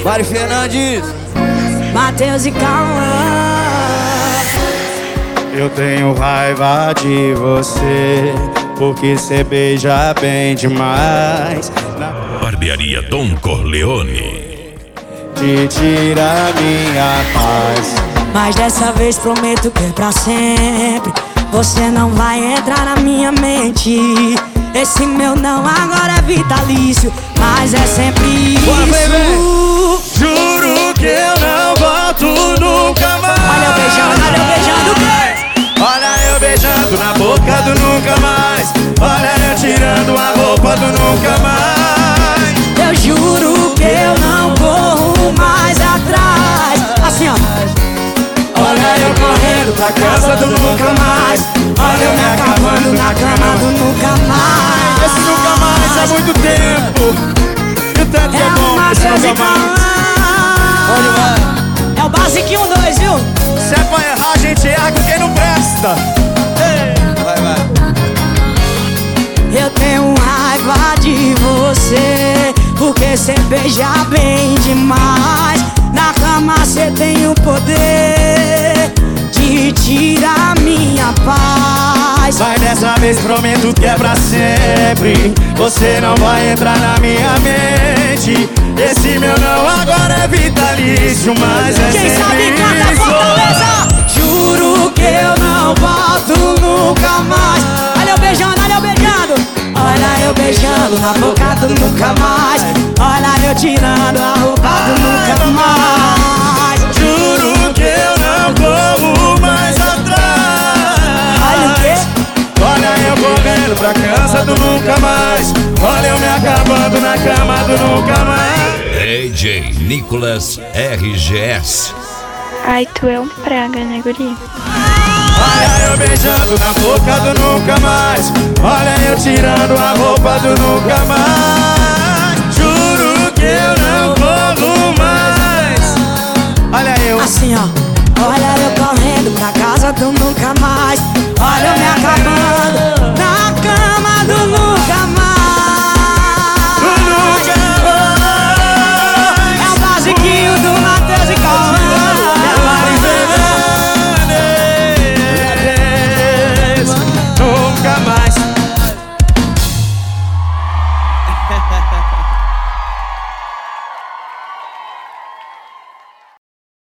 Mari Fernandes, Matheus e Cauã. Eu tenho raiva de você, porque cê beija bem demais. Barbearia Dom Corleone. Te tira minha paz. Mas dessa vez prometo que é pra sempre. Você não vai entrar na minha mente. Esse meu não agora é vitalício, mas é sempre isso. Bora, baby. Juro que eu não volto nunca mais. Olha eu beijando, olha eu beijando. Olha eu beijando na boca do nunca mais. Olha eu tirando a roupa do nunca mais. Eu juro que eu não corro mais atrás. Assim ó. Olha eu correndo pra casa do nunca mais. Olha eu me acabando na cama do nunca mais. Esse nunca mais há muito tempo. E o tanto que é bom esse nunca mais. onde vai? É o basiquinho 2, viu? Se é pra errar, a gente erra com quem não presta. Vai, vai. Eu tenho raiva de você, porque cê beija bem demais. Na cama cê tem o poder de tirar minha paz. Mas dessa vez prometo que é pra sempre. Você não vai entrar na minha mente. Esse meu não agora é vitalício, mas é Quem sempre sabe canta isso. Fortaleza. Juro que eu não volto nunca mais. Olha eu beijando, olha eu beijando. Olha eu beijando na boca do nunca mais. Olha eu tirando a roupa do nunca mais. Juro que eu não corro mais atrás. Olha o quê? Olha eu correndo pra casa do nunca mais. Olha eu me acabando na cama do nunca mais. DJ Nicolas RGS. Ai, tu é um praga, né, guri? Olha eu beijando na boca do nunca mais. Olha eu tirando a roupa do nunca mais. Juro que eu não corro mais. Olha eu. Assim ó. Olha eu correndo pra casa do nunca mais.